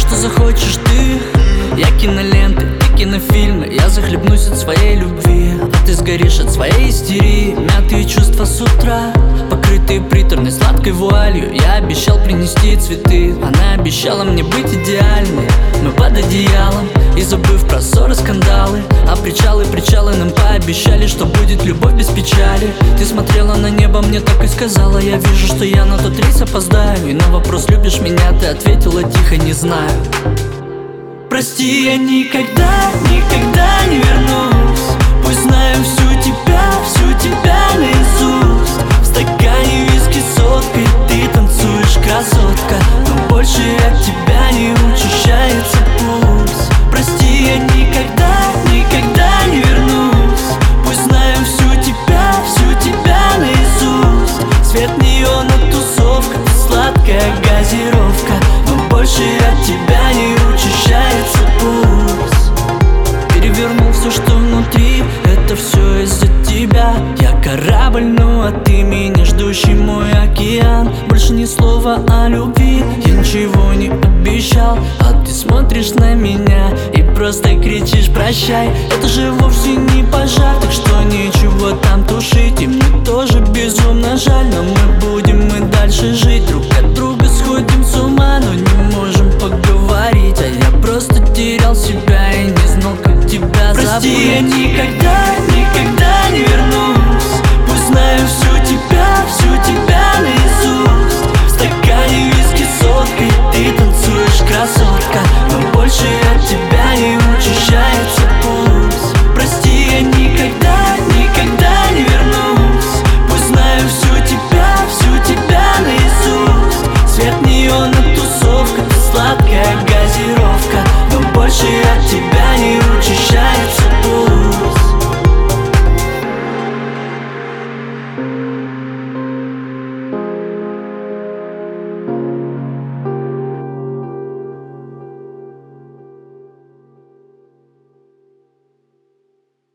что захочешь ты. Я киноленты, ты кинофильмы. Я захлебнусь от своей любви, а ты сгоришь от своей истерии. Мятые чувства с утра, покрытые приторной сладкой вуалью. Я обещал принести цветы, она обещала мне быть идеальной. Мы под одеялом, и забыв про ссоры, скандалы. А причалы нам пообещали, что будет любовь без печали. Ты смотрела на небо, мне так и сказала: я вижу, что я на тот рейс опоздаю. И на вопрос, любишь меня, ты ответила тихо: не знаю. Прости, я никогда не вернусь. Пусть знаю всю тебя наизусть. В стакане виски с водкой ты танцуешь, красотка, но больше от тебя не учащается пульс. Прости, я никогда не вернусь. Пусть знаю всю тебя наизусть. Свет неона, тусовка, сладкая газировка, но больше от тебя не учащается пульс. Перевернул все, что внутри, это все из-за тебя. Я корабль, ну а ты меня ждущий мой океан. Больше ни слова о любви, я ничего не обещал. А ты смотришь на меня и просто кричишь прощай. Это же вовсе не пожар, так что нечего там тушить. И мне тоже безумно жаль, но мы будем и дальше жить. Друг от друга сходим с ума, но не можем поговорить. А я просто терял себя и не знал, как тебя забыть. Прости, я никогда не вернусь. Пусть знаю всю тебя наизусть. В стакане виски с водкой ты танцуешь, красотка,